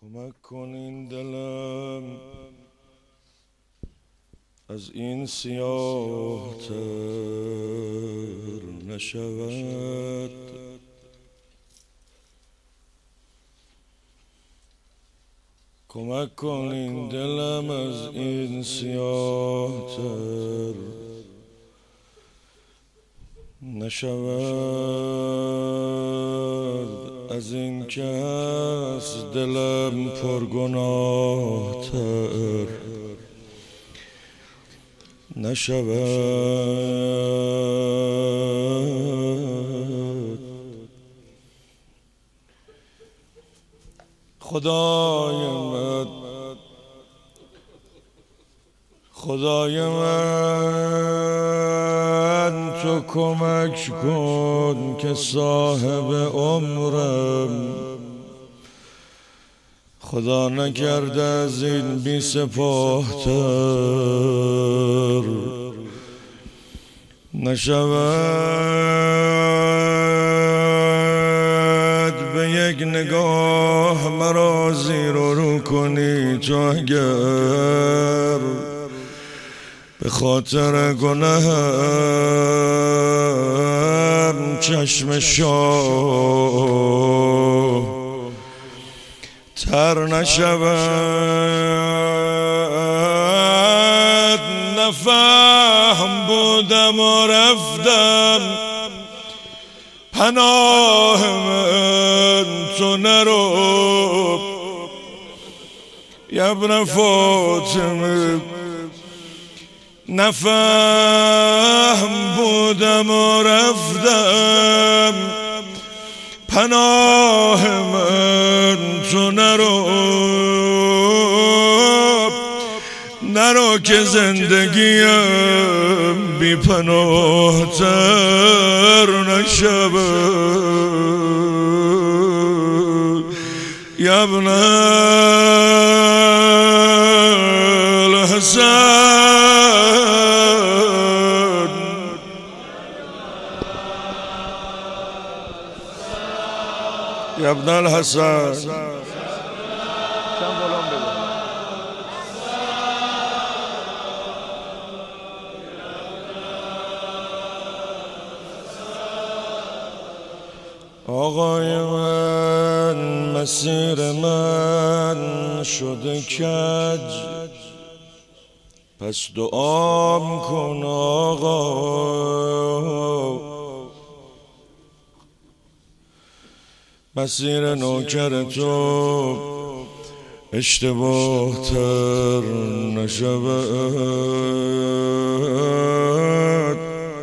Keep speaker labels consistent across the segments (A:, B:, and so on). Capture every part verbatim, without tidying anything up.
A: کمک کن این دلم از این سیاه تر نشود، کمک کن این دلم از این سیاه تر نشود، از این که هست دلم پرگناه تر نشود. خدای من خدای من تو کمک کن که صاحب عمرم، خدا نکرده از این بی سپاهتر نشود. به یک نگاه مرا زیر و رو کنی تو، اگر به خاطر گناهم چشم شاه تر نشود. نفهم بودم و رفتم، پناه من تو نرو ابن فاطمه. نفهم بودم و رفتم، پناه من تو نرو نرو که زندگیم بی پناه تر نشود. یا ابن الحسن، یا ابن الحسن. آقای من مسیر من شده کج، پس دعام کن آقا. مسیر نوکر تو اشتباه تر نشود.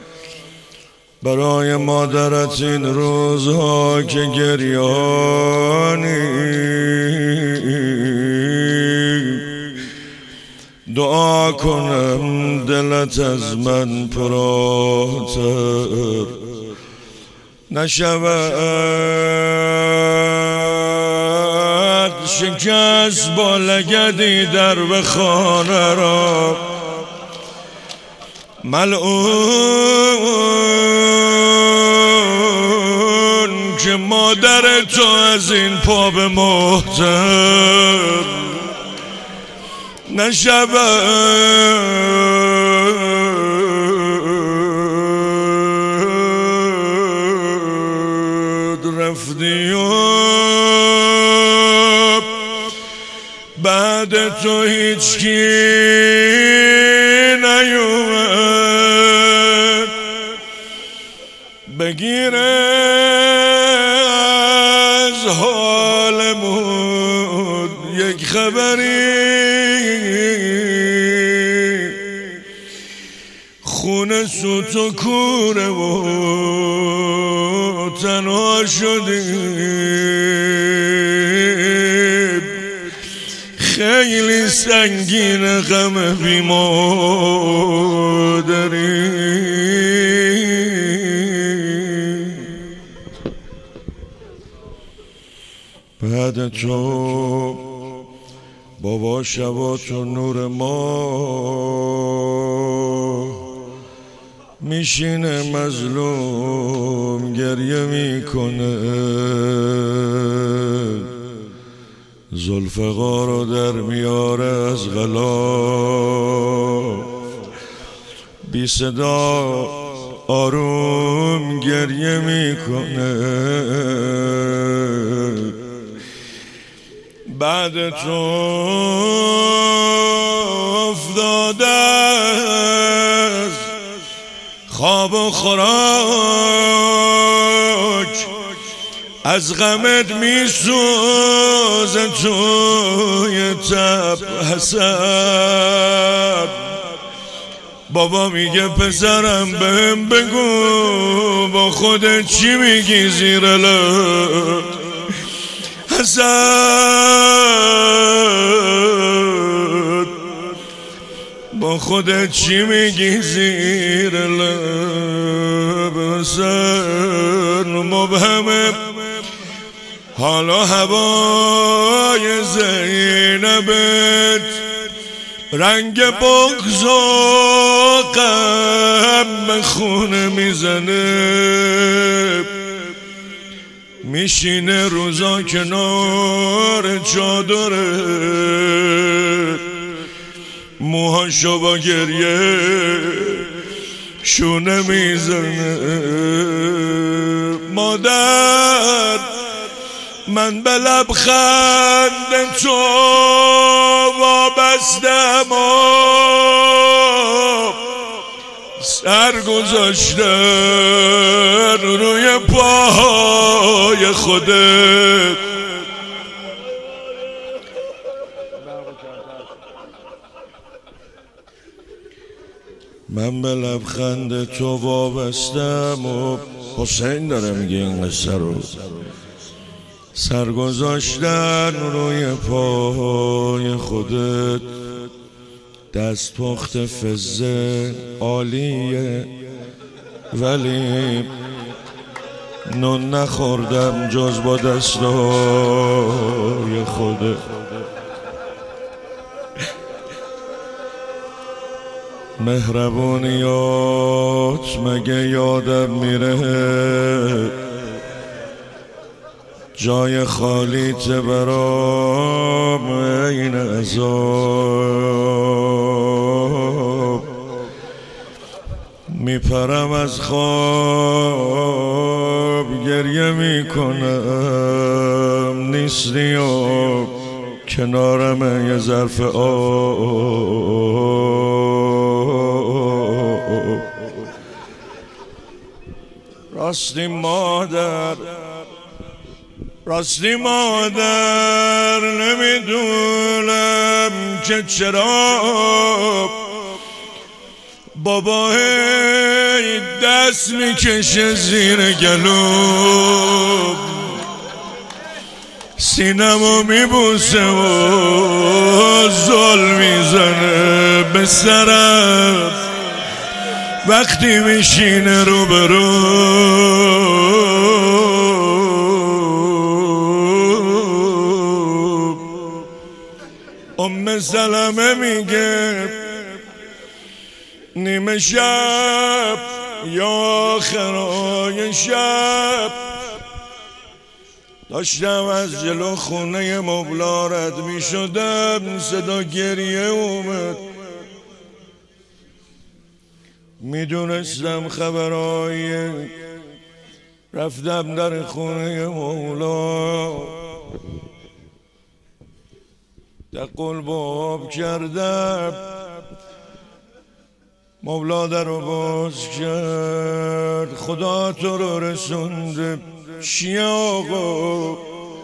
A: برای مادرت این روزها که گریانی، دعا کنم دلت از من پرآتر نشود. شکست با لگدی در به خانه را، ملعون که مادر تو از این پا به محتر نشود. رفتی و بعد تو هیچ کی نیومد بگیره از حالمون یک خبری. خونه سوت و کوره و تنها شدیم، خیلی سنگین غم بی مادری. بعد تو بابا شبا تو نور ما میشینه مظلوم گریه میکنه، ذوالفقار رو در میاره از غلا، بی صدا آروم گریه میکنه. بعد تو افتاده از خواب و خوراک، از غمت میسوزه توی تب حسد. بابا میگه پسرم بهم بگو با خودت چی میگی زیر لب حسد، با خودت چی میگی زیر لب حسد. مبهمه حالا هوای زینبت رنگ بغض و غم به خونه میزنه، میشینه روزا کنار چادره، موهاشو با گریه شونه میزنه. مادر من به لبخند تو وابستم و سر گذاشتم روی پاهای خودت. من به لبخند تو وابستم و حسین داره میگه این قصه رو، سر گذاشتن روی پای خودت. دست پخت فزه عالیه ولی نون نخوردم جز با دستای خودت. مهربونیات مگه یادم میره، جای خالیت برام این عذاب. میپرم از خواب گریه میکنم، نیستی و کنارم یه ظرف آب. راستی مادر، راستی مادر نمیدونم که چرا بابا دست میکشه زیر گلوم، سینمو میبوسه و زل میزنه به سرم وقتی میشینه رو برو. ام سلمه میگه نیمه شب یا آخرای شب داشتم از جلو خونه مولا رد میشدم، صدا گریه اومد. میدونستم خبرای، رفتم در خونه مولا، دقل باب کردم، مولا در رو باز کرد. خدا تو رو رسونده چیه آقا؟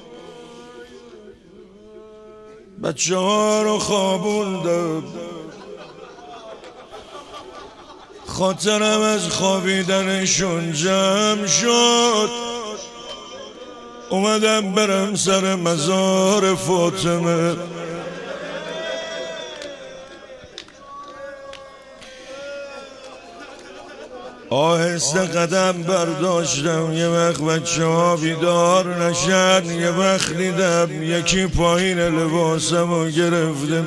A: بچه ها رو خوابوندم، خاطرم از خوابیدنشون جمع شد. اومدم برم سر مزار فاطمه، آهسته قدم برداشتم. یه وقت بچه ها بیدار نشن، یه وقت دیدم یکی پایین لباسم رو گرفته.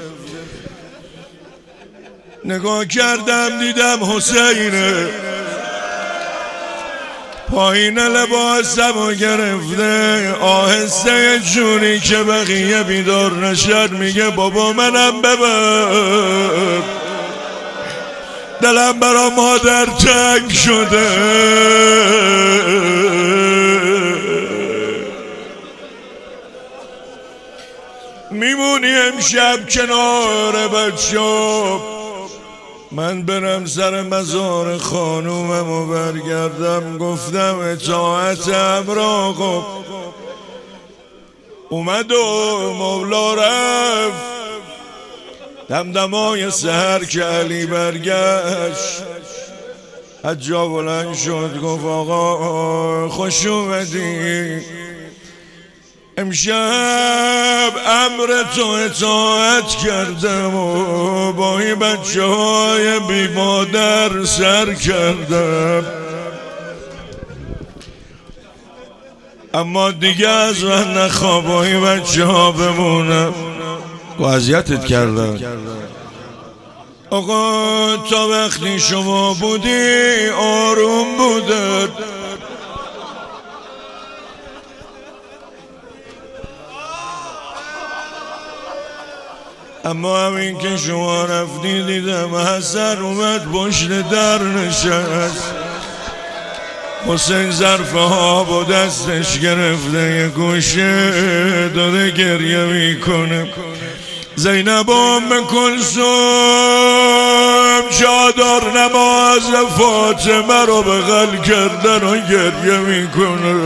A: نگاه کردم دیدم حسینه، پایین لباسمو گرفته آهسته جوری که بقیه بیدار نشد میگه بابا منم ببر، دلم برا مادر تنگ شده. میمونی امشب کنار بچه‌ها، من برم سر مزار خانومم و برگردم. گفتم اطاعتم را خب اومد و مولا رفت. دمدمای سحر که علی برگشت از جا بلند شد گفت آقا خوش اومدی، امشب امر تو اطاعت کردم و با این بچه های بی مادر سر کردم، اما دیگه از من نخواه با این بچه ها بمونم و اذیتت کردم. آقا تا وقتی شما بودی آروم بودن، اما همین که شما رفتی دیدم حسن اومد پشت در نشست. حسین ظرفه ها با دستش گرفته یه گوشه داره گریه میکنه. زینب ام کلثوم چادر نماز فاطمه رو بغل کردن و گریه میکنه.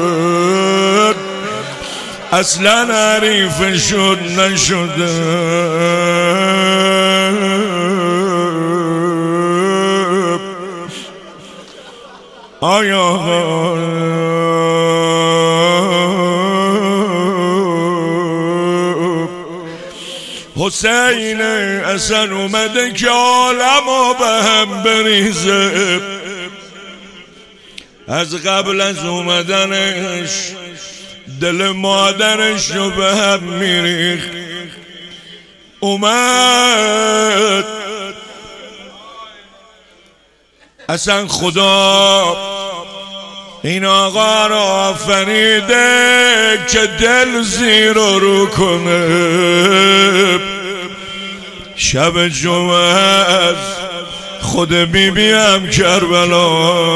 A: اصلا حریفشون نشده. آیا حسین اصلا اومده که عالمو به هم بریزه. از قبل از اومدنش دل مادرش رو به هم میریخت. اومد اصلا خدا این آقا را آفریده که دل زیر و رو کنه. شب جمعه خود بی بی هم کربلا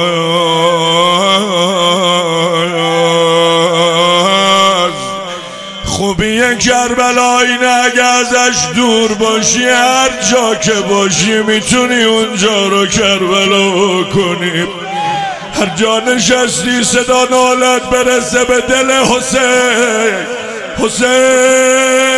A: خوبی کربلا اینه اگه ازش دور باشی هر جا که باشی میتونی اونجا رو کربلا کنی. هر جا نشستی صدا نالت برسه به دل حسین. حسین